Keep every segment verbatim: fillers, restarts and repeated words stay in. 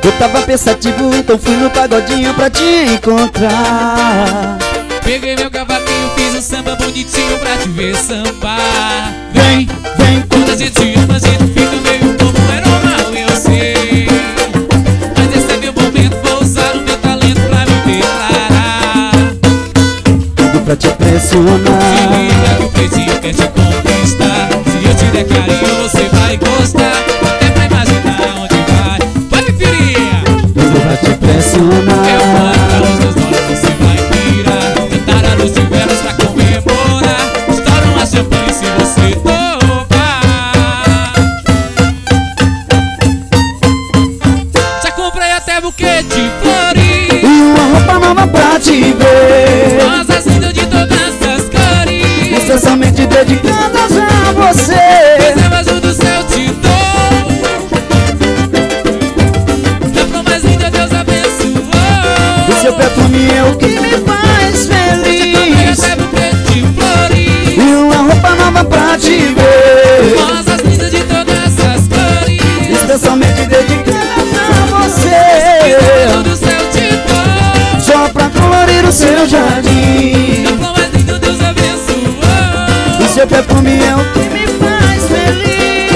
Eu tava pensativo, então fui no pagodinho pra te encontrar. Peguei meu cavaquinho, fiz um samba bonitinho pra te ver sambar. Vem, vem, quando a gente ama, a gente fica meio bobo, é normal, eu sei. Mas esse é meu momento, vou usar o meu talento pra me declarar. tudo pra te pressionar. Se liga que o pretinho quer te conquistar. Se eu te der carinho, você vai gostar. Até pra imaginar onde vai. Vai, filhinha! Tudo pra te pressionar. Eu mando os meus olhos, você vai pirar. Cantar a luz de velas pra comemorar. Estoura uma champanhe se você topar. Já comprei até buquê de flores E uma roupa nova pra te ver. rosas lindas de todas as cores, Especialmente dedicadas a você. desenho azul do céu te dou. Da flor mais linda Deus abençoou. O seu perfume é o que me faz feliz. Já comprei até buquê de flores E uma roupa nova pra te ver. rosas lindas de todas as cores, Especialmente dedicadas a desenho azul você. do céu te dou. Só pra colorir o seu jardim. Da flor mais linda Deus abençoou. O seu perfume é o que me faz feliz.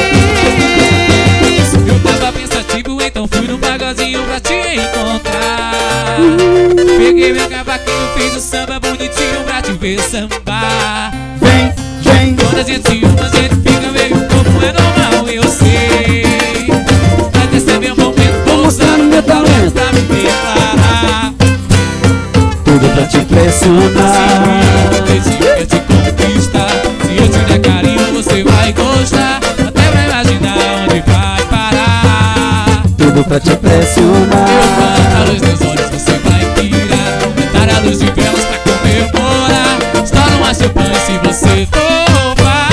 Eu tava pensativo, então fui no pagodinho pra te encontrar. Peguei meu cavaquinho, fiz o samba bonitinho pra te ver sambar. Vem, vem, Quando a gente ama, a gente fica meio bobo, é normal, eu sei. Mas esse é meu momento, vou usar o meu talento pra me declarar. tudo pra te Se pressionar. liga, o beijinho quer te conquistar. Se eu te der carinho, você vai gostar. Até pra imaginar onde vai parar. Tudo pra te Eu pressionar. mando a luz dos olhos, você vai pirar. Aumentar a luz de velas pra comemorar. Estoura uma champanhe se você topar.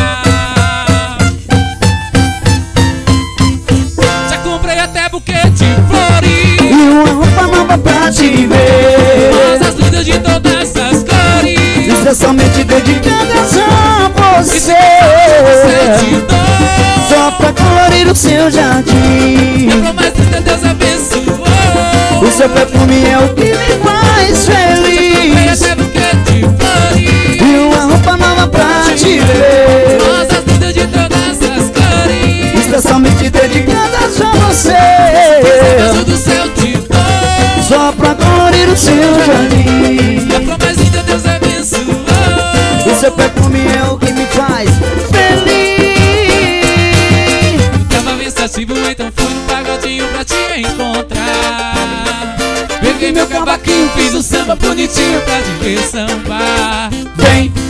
Já comprei até buquê de flores E uma roupa nova pra te ver. rosas lindas de todas as cores, Especialmente dedicadas a você. você te dou. Só pra colorir o seu jardim. Da flor mais linda Deus abençoou. O seu perfume é o que me faz Comprei feliz. até buquê de flores E uma roupa nova pra te ver. rosas lindas de todas as cores, Especialmente dedicadas a você. azul do céu te dou. Só pra colorir o seu jardim. Da flor mais linda Deus abençoou. O seu perfume é o que me faz feliz. Tava pensativo, então fui no pagodinho pra te encontrar. Peguei meu cavaquinho, fiz o samba bonitinho pra te ver sambar. Vem,